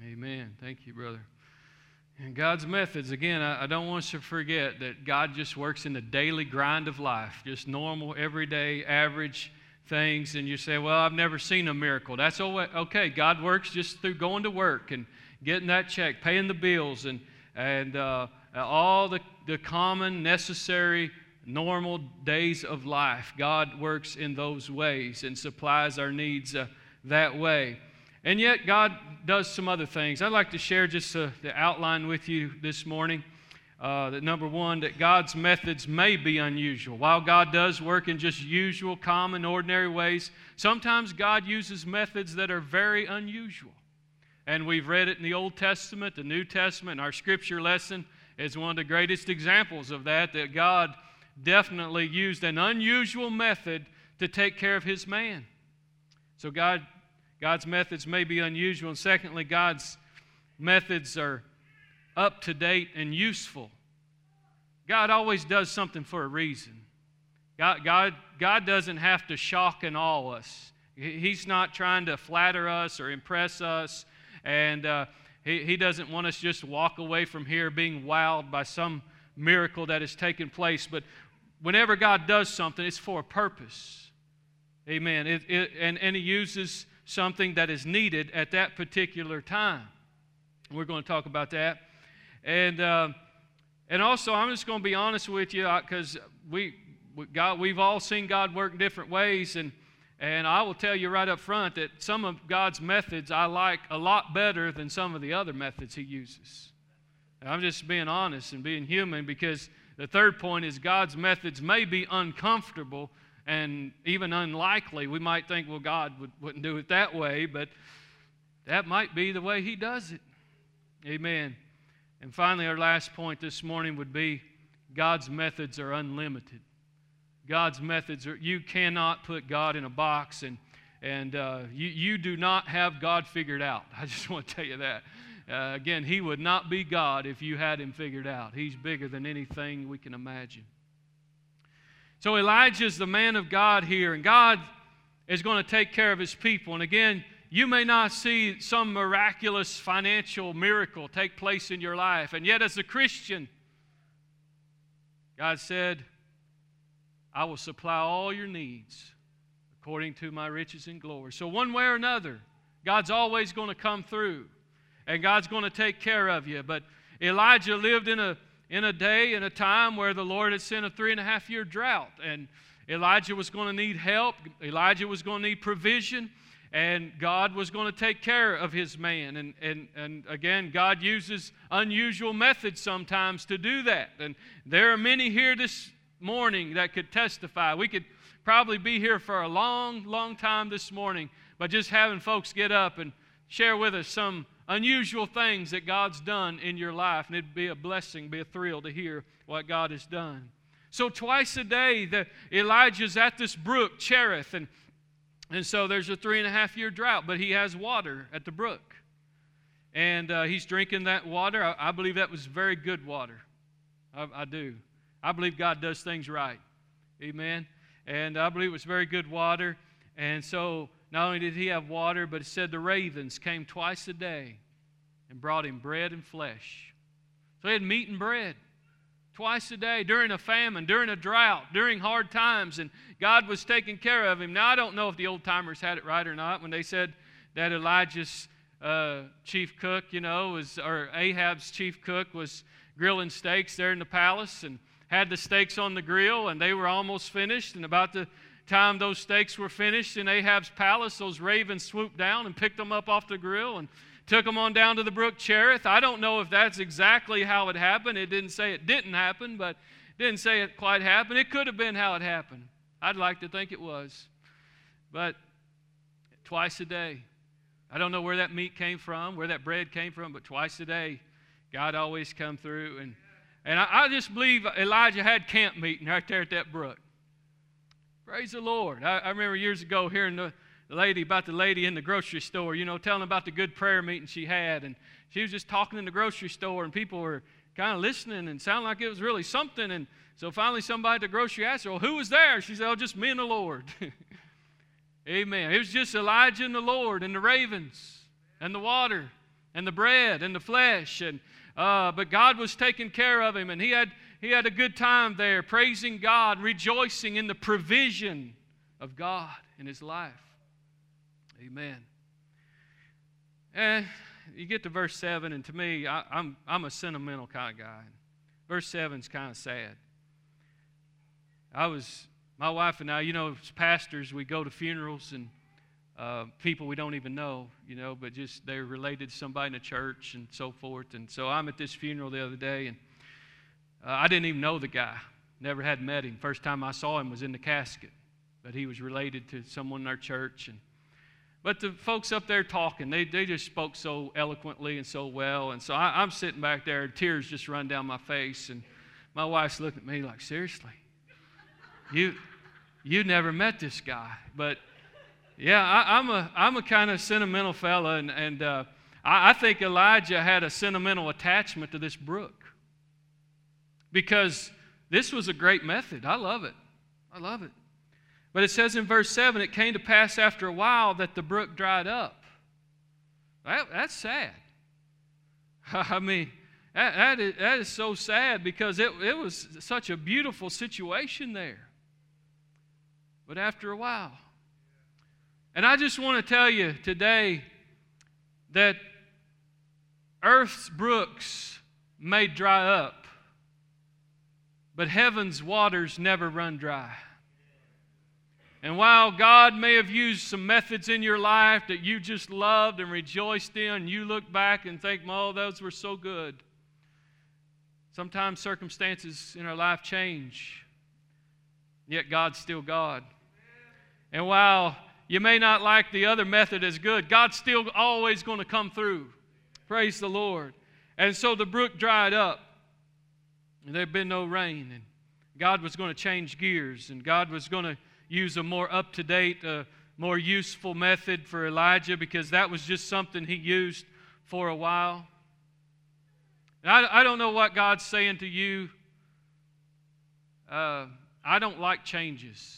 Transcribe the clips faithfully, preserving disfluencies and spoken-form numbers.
Amen. Thank you, brother. And God's methods, again, I, I don't want us to forget that God just works in the daily grind of life, just normal, everyday, average things. And you say, well, I've never seen a miracle. That's okay. God works just through going to work and getting that check, paying the bills, and, and uh, all the, the common, necessary, normal days of life. God works in those ways and supplies our needs uh, that way. And yet God does some other things. I'd like to share just uh, the outline with you this morning. Uh, that number one, that God's methods may be unusual. While God does work in just usual, common, ordinary ways, sometimes God uses methods that are very unusual. And we've read it in the Old Testament, the New Testament. Our scripture lesson is one of the greatest examples of that, that God definitely used an unusual method to take care of His man. So God God's methods may be unusual. And secondly, God's methods are up to date and useful. God always does something for a reason. God, God, God doesn't have to shock and awe us. He's not trying to flatter us or impress us. And uh, he, he doesn't want us just to walk away from here being wowed by some miracle that has taken place. But whenever God does something, it's for a purpose. Amen. It, it, and, and He uses something that is needed at that particular time. We're going to talk about that. And uh, and also, I'm just going to be honest with you, because we, we God, we've all seen God work in different ways, and, and I will tell you right up front that some of God's methods I like a lot better than some of the other methods He uses. And I'm just being honest and being human, because the third point is God's methods may be uncomfortable and even unlikely. We might think, well, God would, wouldn't do it that way, but that might be the way He does it. Amen. And finally, our last point this morning would be God's methods are unlimited. God's methods are, you cannot put God in a box, and, and uh, you, you do not have God figured out. I just want to tell you that. Uh, again, He would not be God if you had Him figured out. He's bigger than anything we can imagine. So Elijah's the man of God here, and God is going to take care of His people. And again, you may not see some miraculous financial miracle take place in your life, and yet as a Christian, God said, I will supply all your needs according to my riches and glory. So one way or another, God's always going to come through, and God's going to take care of you. But Elijah lived in a in a day, in a time where the Lord had sent a three and a half year drought. And Elijah was going to need help. Elijah was going to need provision. And God was going to take care of his man. And, and, and again, God uses unusual methods sometimes to do that. And there are many here this morning that could testify. We could probably be here for a long, long time this morning, but just having folks get up and share with us some unusual things that God's done in your life. And it'd be a blessing, be a thrill to hear what God has done. So twice a day, the, Elijah's at this brook, Cherith, and, and so there's a three and a half year drought, but he has water at the brook. And uh, he's drinking that water. I, I believe that was very good water. I, I do. I believe God does things right. Amen. And I believe it was very good water. And so not only did he have water, but it said the ravens came twice a day and brought him bread and flesh. So he had meat and bread twice a day during a famine, during a drought, during hard times, and God was taking care of him. Now, I don't know if the old-timers had it right or not when they said that Elijah's uh, chief cook, you know, was, or Ahab's chief cook was grilling steaks there in the palace and had the steaks on the grill, and they were almost finished, and about the time those steaks were finished in Ahab's palace, those ravens swooped down and picked them up off the grill and took them on down to the brook Cherith. I don't know if that's exactly how it happened. It didn't say it didn't happen, but it didn't say it quite happened. It could have been how it happened. I'd like to think it was. But twice a day. I don't know where that meat came from, where that bread came from, but twice a day, God always come through. And, and I, I just believe Elijah had camp meeting right there at that brook. Praise the Lord. I, I remember years ago hearing the, the lady about the lady in the grocery store, you know, telling about the good prayer meeting she had. And she was just talking in the grocery store, and people were kind of listening and sounded like it was really something. And so finally somebody at the grocery asked her, well, who was there? She said, oh, just me and the Lord. Amen. It was just Elijah and the Lord and the ravens and the water. and the bread and the flesh. And uh, but God was taking care of him, and he had he had a good time there, praising God, rejoicing in the provision of God in his life. Amen. And you get to verse seven, and to me, I, I'm I'm a sentimental kind of guy. Verse seven is kind of sad. I was, my wife and I, you know, as pastors, we go to funerals and uh, people we don't even know, you know, but just they're related to somebody in the church and so forth. And so I'm at this funeral the other day, and uh, I didn't even know the guy. Never had met him. First time I saw him was in the casket, but he was related to someone in our church. And But the folks up there talking, they, they just spoke so eloquently and so well. And so I, I'm sitting back there, tears just run down my face. And my wife's looking at me like, seriously? You you never met this guy. But, yeah, I, I'm a I'm a kind of sentimental fella. And, and uh, I, I think Elijah had a sentimental attachment to this brook. Because this was a great method. I love it. I love it. But it says in verse seven, it came to pass after a while that the brook dried up. That, that's sad. I mean, that, that, is, that is so sad because it, it was such a beautiful situation there. But after a while. And I just want to tell you today that earth's brooks may dry up, but heaven's waters never run dry. And while God may have used some methods in your life that you just loved and rejoiced in, and you look back and think, oh, those were so good. Sometimes circumstances in our life change, yet God's still God. And while you may not like the other method as good, God's still always going to come through. Praise the Lord. And so the brook dried up, and there had been no rain, and God was going to change gears, and God was going to use a more up-to-date, uh, more useful method for Elijah, because that was just something he used for a while. And I, I don't know what God's saying to you. Uh, I don't like changes.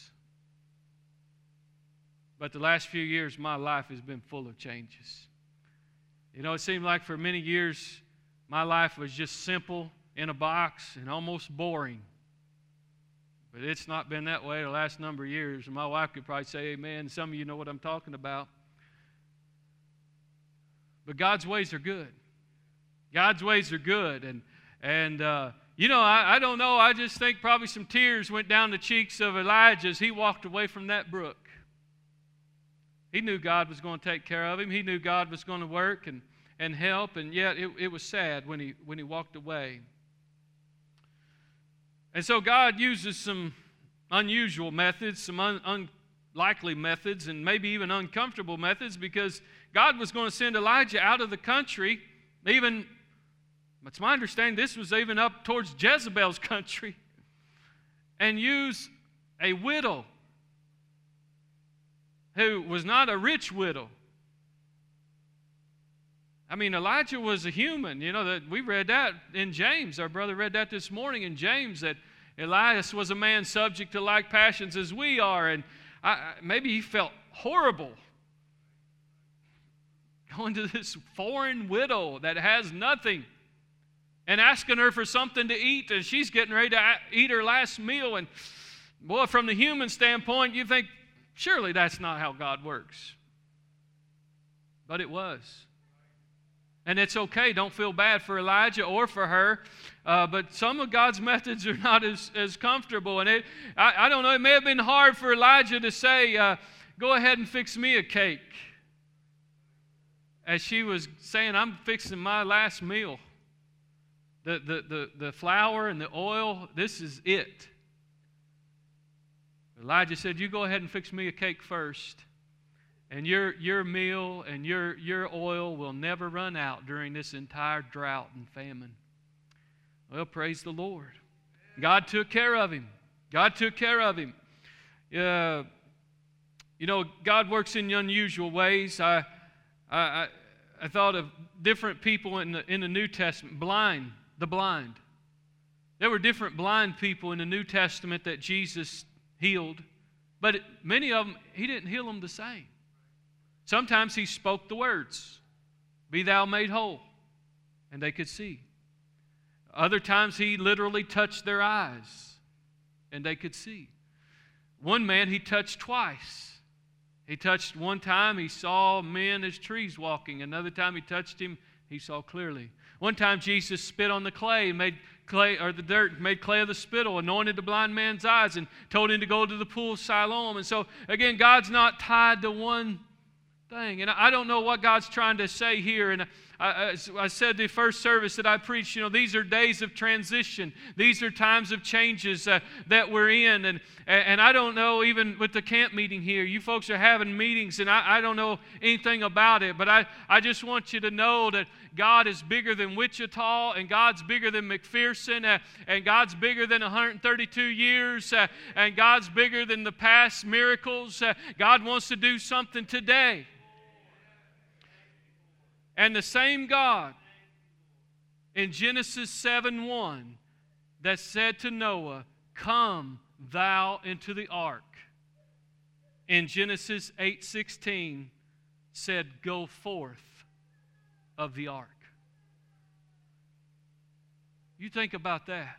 But the last few years, my life has been full of changes. You know, it seemed like for many years, my life was just simple, in a box, and almost boring. But it's not been that way the last number of years. And my wife could probably say amen. Some of you know what I'm talking about. But God's ways are good. God's ways are good. And, and uh, you know, I, I don't know. I just think probably some tears went down the cheeks of Elijah as he walked away from that brook. He knew God was going to take care of him. He knew God was going to work and, and help. And yet it, it was sad when he, when he walked away. And so God uses some unusual methods, some un- unlikely methods, and maybe even uncomfortable methods, because God was going to send Elijah out of the country. Even, it's my understanding, this was even up towards Jezebel's country, and use a widow who was not a rich widow. I mean, Elijah was a human. You know, that we read that in James. Our brother read that this morning in James, that Elias was a man subject to like passions as we are. And I, maybe he felt horrible going to this foreign widow that has nothing and asking her for something to eat, and she's getting ready to eat her last meal. And boy, from the human standpoint, you think, surely that's not how God works. But it was. And it's okay. Don't feel bad for Elijah or for her. Uh, but some of God's methods are not as, as comfortable. And it, I, I don't know, it may have been hard for Elijah to say, uh, go ahead and fix me a cake. As she was saying, I'm fixing my last meal. The, the, the, the flour and the oil, this is it. Elijah said, you go ahead and fix me a cake first. And your, your meal and your, your oil will never run out during this entire drought and famine. Well, praise the Lord. God took care of him. God took care of him. Uh, you know, God works in unusual ways. I, I, I thought of different people in the, in the New Testament. Blind, the blind. There were different blind people in the New Testament that Jesus healed. But many of them, he didn't heal them the same. Sometimes he spoke the words, be thou made whole. And they could see. Other times he literally touched their eyes, and they could see. One man he touched twice. He touched one time, he saw men as trees walking. Another time he touched him, he saw clearly. One time Jesus spit on the clay, made clay or the dirt, made clay of the spittle, anointed the blind man's eyes, and told him to go to the pool of Siloam. And so again, God's not tied to one thing. And I don't know what God's trying to say here. And I, I, I said the first service that I preached, you know, these are days of transition. These are times of changes uh, that we're in. And, and I don't know, even with the camp meeting here, you folks are having meetings, and I, I don't know anything about it. But I, I just want you to know that God is bigger than Wichita, and God's bigger than McPherson, uh, and God's bigger than one hundred thirty-two years, uh, and God's bigger than the past miracles. Uh, God wants to do something today. And the same God in Genesis seven one that said to Noah, "Come thou into the ark," in Genesis eight sixteen said, "Go forth of the ark." You think about that.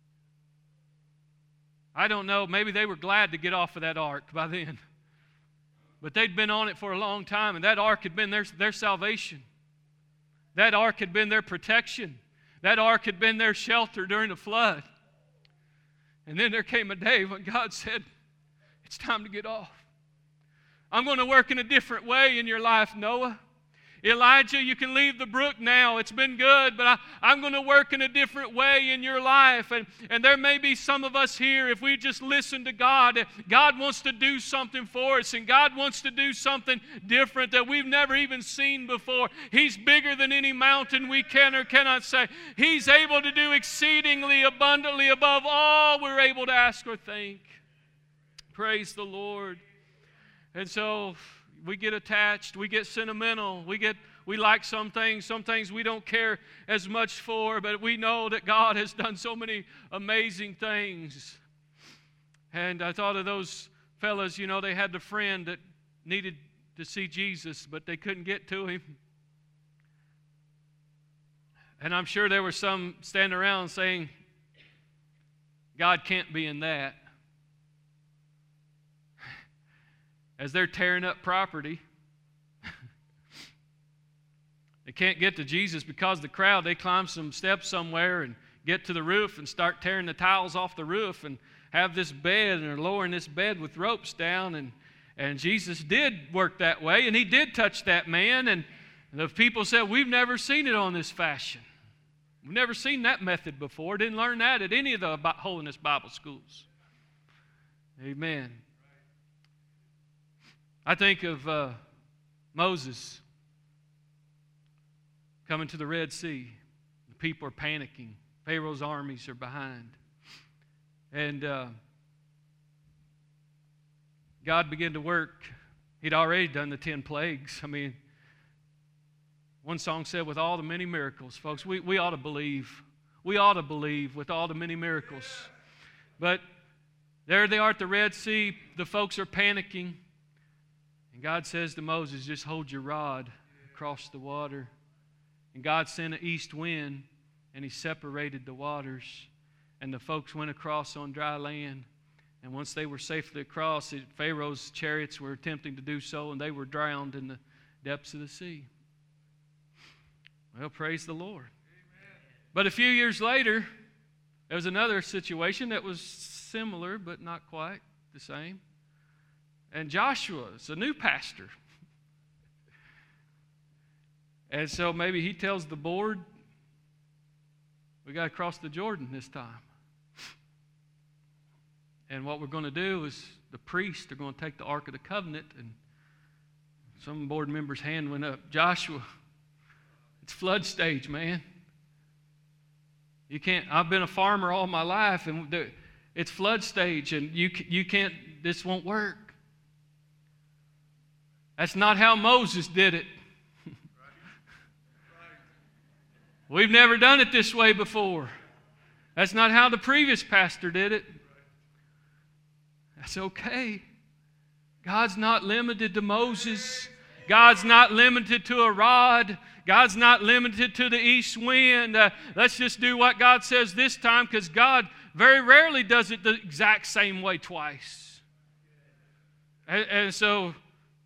I don't know, maybe they were glad to get off of that ark by then. But they'd been on it for a long time, and that ark had been their, their salvation. That ark had been their protection. That ark had been their shelter during the flood. And then there came a day when God said, "It's time to get off. I'm going to work in a different way in your life, Noah. Elijah, you can leave the brook now. It's been good, but I, I'm going to work in a different way in your life." And, and there may be some of us here, if we just listen to God, God wants to do something for us, and God wants to do something different that we've never even seen before. He's bigger than any mountain we can or cannot say. He's able to do exceedingly abundantly above all we're able to ask or think. Praise the Lord. And so we get attached, we get sentimental, we get we like some things, some things we don't care as much for, but we know that God has done so many amazing things. And I thought of those fellas, you know, they had the friend that needed to see Jesus, but they couldn't get to him. And I'm sure there were some standing around saying, "God can't be in that." As they're tearing up property. They can't get to Jesus because of the crowd. They climb some steps somewhere and get to the roof and start tearing the tiles off the roof and have this bed, and they're lowering this bed with ropes down. And, and Jesus did work that way, and he did touch that man. And the people said, "We've never seen it on this fashion. We've never seen that method before. Didn't learn that at any of the Holiness Bible schools." Amen. I think of uh, Moses coming to the Red Sea. The people are panicking. Pharaoh's armies are behind. And uh, God began to work. He'd already done the ten plagues. I mean, one song said, "With all the many miracles." Folks, we, we ought to believe. We ought to believe with all the many miracles. But there they are at the Red Sea. The folks are panicking. And God says to Moses, "Just hold your rod across the water." And God sent an east wind, and he separated the waters. And the folks went across on dry land. And once they were safely across, Pharaoh's chariots were attempting to do so, and they were drowned in the depths of the sea. Well, praise the Lord. Amen. But a few years later, there was another situation that was similar, but not quite the same. And Joshua is a new pastor. And so maybe he tells the board, "We got to cross the Jordan this time. And what we're going to do is the priests are going to take the Ark of the Covenant." And some board member's hand went up. "Joshua, it's flood stage, man. You can't, I've been a farmer all my life, and it's flood stage, and you, you can't, this won't work. That's not how Moses did it. We've never done it this way before. That's not how the previous pastor did it." That's okay. God's not limited to Moses. God's not limited to a rod. God's not limited to the east wind. Uh, let's just do what God says this time, because God very rarely does it the exact same way twice. And, and so,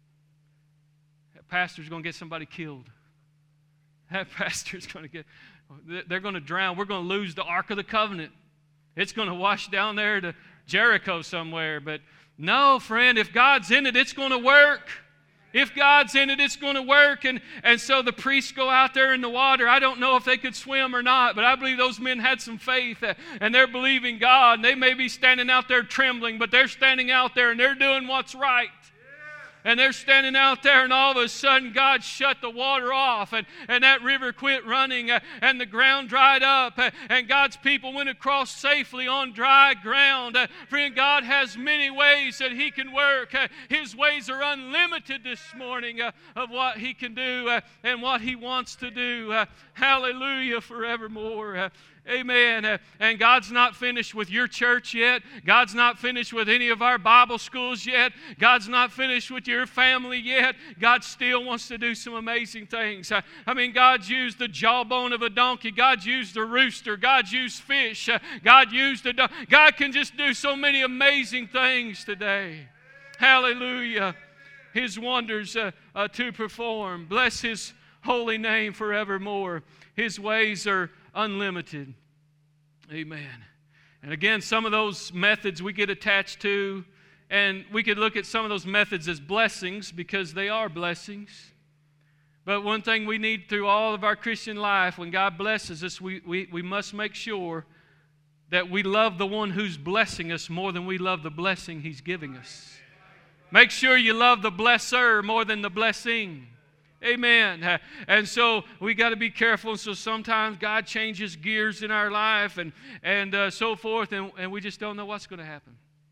that pastor's going to get somebody killed. That pastor's going to get, they're going to drown. We're going to lose the Ark of the Covenant. It's going to wash down there to Jericho somewhere. But no, friend, if God's in it, it's going to work. If God's in it, it's going to work. And, and so the priests go out there in the water. I don't know if they could swim or not, but I believe those men had some faith, uh, and they're believing God. And they may be standing out there trembling, but they're standing out there and they're doing what's right. And they're standing out there, and all of a sudden God shut the water off, and, and that river quit running, uh, and the ground dried up, uh, and God's people went across safely on dry ground. Uh, friend, God has many ways that He can work. Uh, His ways are unlimited this morning uh, of what He can do uh, and what He wants to do. Uh, hallelujah forevermore. Uh, Amen. Uh, and God's not finished with your church yet. God's not finished with any of our Bible schools yet. God's not finished with your family yet. God still wants to do some amazing things. Uh, I mean, God's used the jawbone of a donkey. God's used a rooster. God's used fish. Uh, God used a do- God can just do so many amazing things today. Hallelujah. His wonders uh, uh, to perform. Bless His holy name forevermore. His ways are unlimited. Amen. And again, some of those methods we get attached to, and we could look at some of those methods as blessings because they are blessings. But one thing we need through all of our Christian life, when God blesses us, we, we, we must make sure that we love the one who's blessing us more than we love the blessing He's giving us. Make sure you love the blesser more than the blessing. Amen. And so we got to be careful. And so sometimes God changes gears in our life and, and uh, so forth, and, and we just don't know what's going to happen.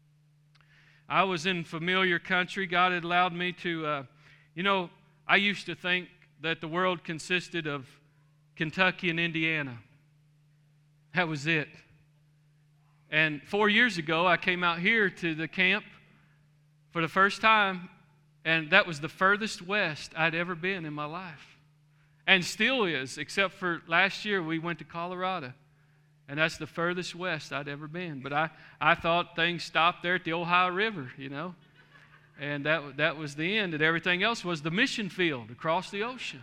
I was in familiar country. God had allowed me to, uh, you know, I used to think that the world consisted of Kentucky and Indiana. That was it. And four years ago, I came out here to the camp for the first time. And that was the furthest west I'd ever been in my life. And still is, except for last year we went to Colorado. And that's the furthest west I'd ever been. But I, I thought things stopped there at the Ohio River, you know. And that, that was the end. And everything else was the mission field across the ocean.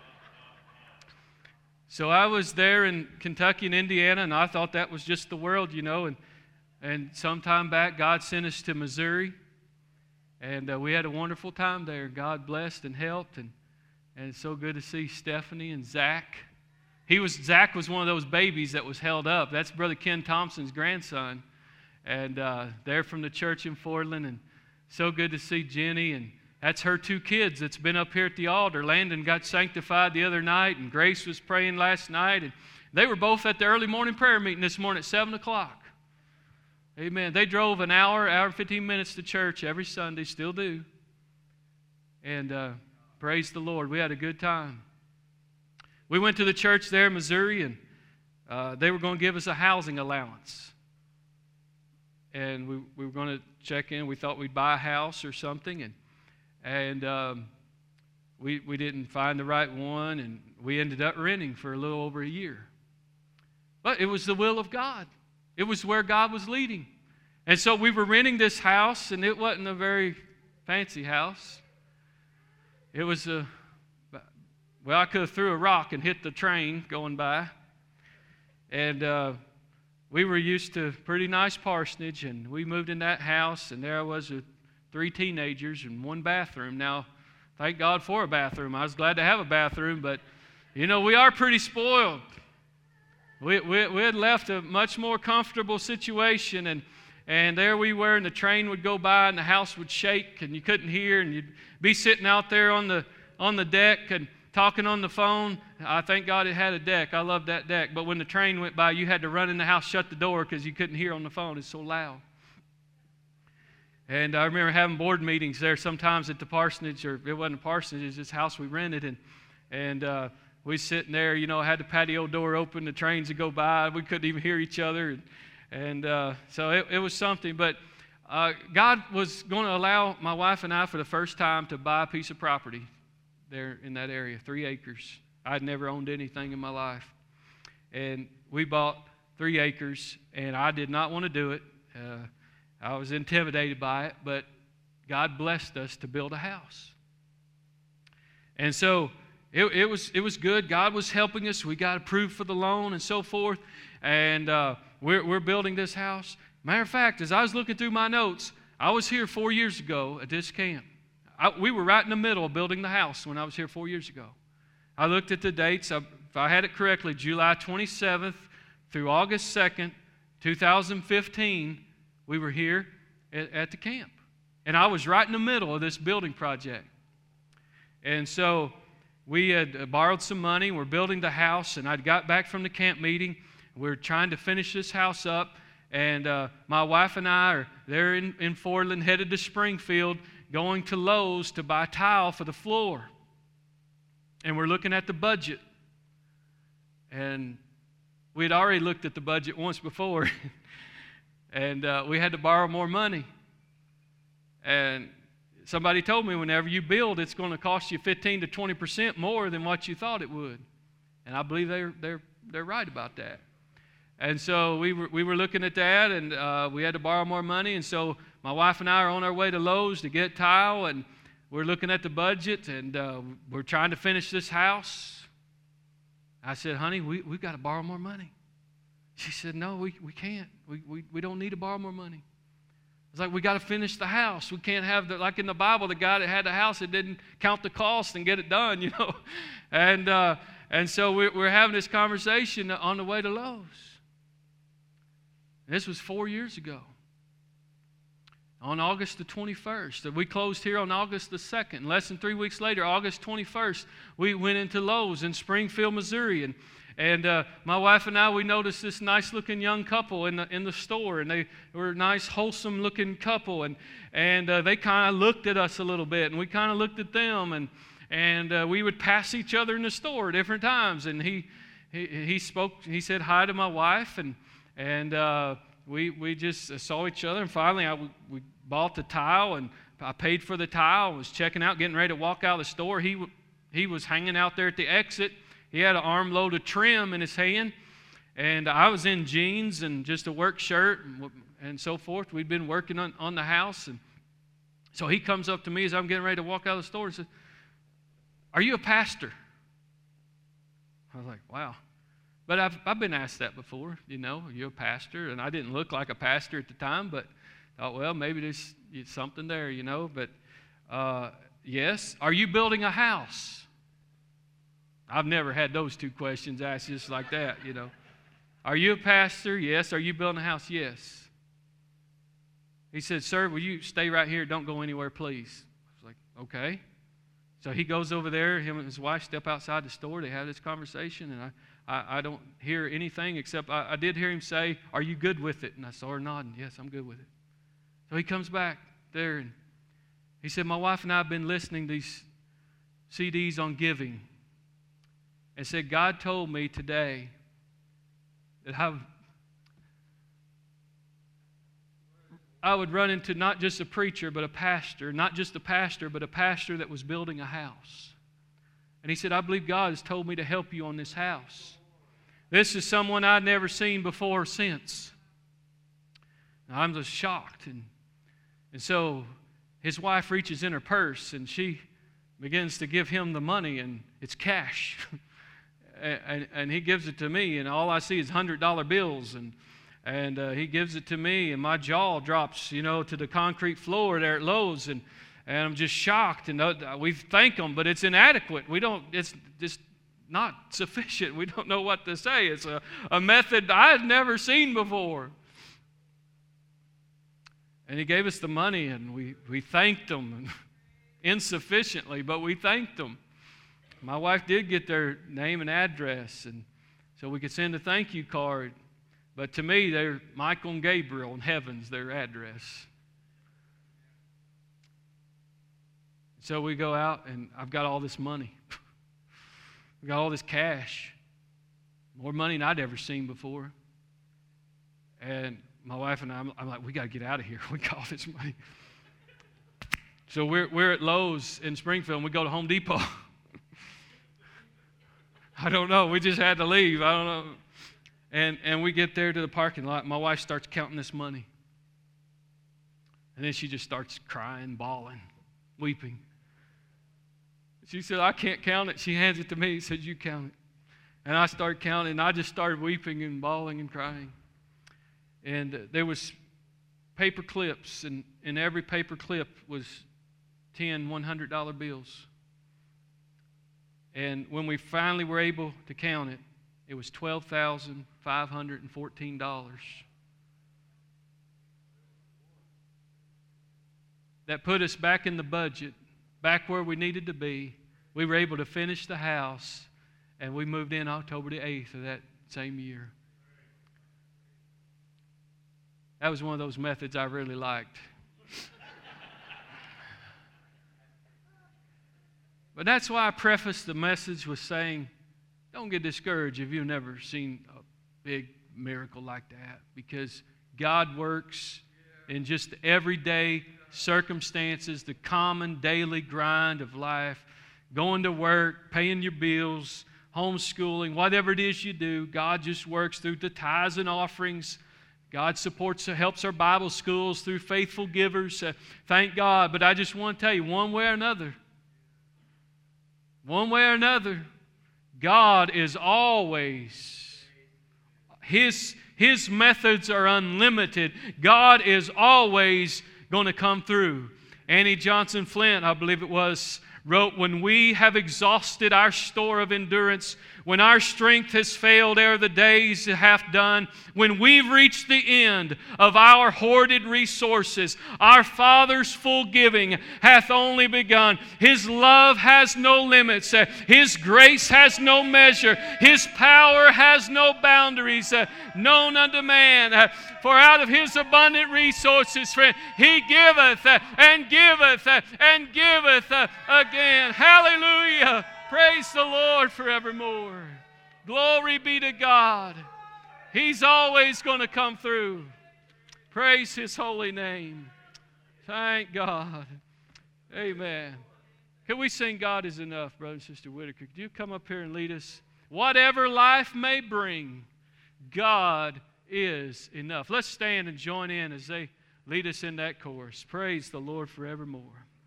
So I was there in Kentucky and Indiana, and I thought that was just the world, you know. And, and sometime back, God sent us to Missouri. And uh, we had a wonderful time there. God blessed and helped, and, and it's so good to see Stephanie and Zach. He was Zach was one of those babies that was held up. That's Brother Ken Thompson's grandson, and uh, they're from the church in Fordland. And so good to see Jenny, and that's her two kids that's been up here at the altar. Landon got sanctified the other night, and Grace was praying last night, and they were both at the early morning prayer meeting this morning at seven o'clock. Amen. They drove an hour, hour and fifteen minutes to church every Sunday, still do. And uh, praise the Lord. We had a good time. We went to the church there in Missouri, and uh, they were going to give us a housing allowance. And we, we were going to check in. We thought we'd buy a house or something, and and um, we we didn't find the right one, and we ended up renting for a little over a year. But it was the will of God. It was where God was leading. And so we were renting this house, and it wasn't a very fancy house. It was a, well, I could have threw a rock and hit the train going by. And uh, we were used to pretty nice parsonage, and we moved in that house, and there I was with three teenagers and one bathroom. Now, thank God for a bathroom. I was glad to have a bathroom, but, you know, we are pretty spoiled. We, we, we had left a much more comfortable situation, and, and there we were, and the train would go by, and the house would shake, and you couldn't hear, and you'd be sitting out there on the on the deck and talking on the phone. I thank God it had a deck. I loved that deck. But when the train went by, you had to run in the house, shut the door, because you couldn't hear on the phone. It's so loud. And I remember having board meetings there sometimes at the parsonage, or it wasn't a parsonage, it was this house we rented, and and uh, we sitting there, you know, had the patio door open, the trains would go by, we couldn't even hear each other, and, and uh, so it, it was something. But uh, God was going to allow my wife and I for the first time to buy a piece of property there in that area, three acres. I'd never owned anything in my life. And we bought three acres, and I did not want to do it. Uh, I was intimidated by it, but God blessed us to build a house. And so it, it was it was good. God was helping us. We got approved for the loan and so forth. And uh, we're, we're building this house. Matter of fact, as I was looking through my notes, I was here four years ago at this camp. I, we were right in the middle of building the house when I was here four years ago. I looked at the dates. I, if I had it correctly, July twenty-seventh through August second, two thousand fifteen, we were here at, at the camp. And I was right in the middle of this building project. And so we had borrowed some money. We're building the house, and I'd got back from the camp meeting. We were trying to finish this house up. And uh, my wife and I are there in, in Fordland, headed to Springfield, going to Lowe's to buy tile for the floor. And we're looking at the budget. And we had already looked at the budget once before. and uh, we had to borrow more money. And somebody told me whenever you build, it's going to cost you fifteen to twenty percent more than what you thought it would. And I believe they're, they're, they're right about that. And so we were, we were looking at that, and uh, we had to borrow more money. And so my wife and I are on our way to Lowe's to get tile, and we're looking at the budget, and uh, we're trying to finish this house. I said, honey, we, we've got to borrow more money. She said, no, we, we can't. We, we, we don't need to borrow more money. It's like we got to finish the house. We can't have, the, like in the Bible, the guy that had the house that didn't count the cost and get it done, you know. And, uh, and so we're, we're having this conversation on the way to Lowe's. This was four years ago, on August the twenty-first. We closed here on August the second. Less than three weeks later, August twenty-first, we went into Lowe's in Springfield, Missouri. And, and uh, my wife and I, we noticed this nice-looking young couple in the, in the store. And they were a nice, wholesome-looking couple. And, and uh, they kind of looked at us a little bit, and we kind of looked at them. And, and uh, we would pass each other in the store at different times. And he, he, he spoke, he said hi to my wife, and And uh, we we just saw each other, and finally I, we bought the tile, and I paid for the tile. I was checking out, getting ready to walk out of the store. He he was hanging out there at the exit. He had an armload of trim in his hand, and I was in jeans and just a work shirt and, and so forth. We'd been working on, on the house, and so he comes up to me as I'm getting ready to walk out of the store and says, "Are you a pastor?" I was like, wow. But I've, I've been asked that before, you know, are you a pastor? And I didn't look like a pastor at the time, but thought, well, maybe there's something there, you know. But uh, yes, are you building a house? I've never had those two questions asked just like that, you know. Are you a pastor? Yes. Are you building a house? Yes. He said, sir, will you stay right here? Don't go anywhere, please. I was like, okay. So he goes over there. Him and his wife step outside the store. They have this conversation, and I, I, I don't hear anything except I, I did hear him say, are you good with it? And I saw her nodding. Yes, I'm good with it. So he comes back there, and he said, my wife and I have been listening to these C Ds on giving, and said, God told me today that I've I would run into not just a preacher, but a pastor, not just a pastor, but a pastor that was building a house. And he said, I believe God has told me to help you on this house. This is someone I'd never seen before or since. Now, I'm just shocked. And, and so his wife reaches in her purse, and she begins to give him the money, and it's cash. and, and, and he gives it to me, and all I see is one hundred dollar bills, and And uh, he gives it to me, and my jaw drops, you know, to the concrete floor there at Lowe's, and, and I'm just shocked. And uh, we thank him, but it's inadequate. We don't. It's just not sufficient. We don't know what to say. It's a, a method I had never seen before. And he gave us the money, and we we thanked him insufficiently, but we thanked them. My wife did get their name and address, and so we could send a thank you card. But to me, they're Michael and Gabriel in heaven's their address. So we go out, and I've got all this money. I've got all this cash. More money than I'd ever seen before. And my wife and I, I'm, I'm like, we got to get out of here. We got all this money. So we're, we're at Lowe's in Springfield, and we go to Home Depot. I don't know. We just had to leave. I don't know. And, and we get there to the parking lot. My wife starts counting this money. And then she just starts crying, bawling, weeping. She said, I can't count it. She hands it to me. She said, you count it. And I started counting, and I just started weeping and bawling and crying. And uh, there was paper clips, and in every paper clip was ten one hundred dollar bills. And when we finally were able to count it, it was twelve thousand five hundred fourteen dollars. That put us back in the budget, back where we needed to be. We were able to finish the house, and we moved in October the eighth of that same year. That was one of those methods I really liked. But that's why I prefaced the message with saying, don't get discouraged if you've never seen a big miracle like that, because God works in just everyday circumstances, the common daily grind of life, going to work, paying your bills, homeschooling, whatever it is you do. God just works through the tithes and offerings. God supports, helps our Bible schools through faithful givers. Uh, thank God. But I just want to tell you, one way or another, one way or another, God is always, His, His methods are unlimited. God is always going to come through. Annie Johnson Flint, I believe it was, wrote, when we have exhausted our store of endurance, when our strength has failed ere the days hath done, when we've reached the end of our hoarded resources, our Father's full giving hath only begun. His love has no limits. His grace has no measure. His power has no boundaries known unto man. For out of His abundant resources, friend, He giveth and giveth and giveth again. Hallelujah. Praise the Lord forevermore. Glory be to God. He's always going to come through. Praise His holy name. Thank God. Amen. Can we sing God is Enough, Brother and Sister Whitaker? Could you come up here and lead us? Whatever life may bring, God is enough. Let's stand and join in as they lead us in that chorus. Praise the Lord forevermore.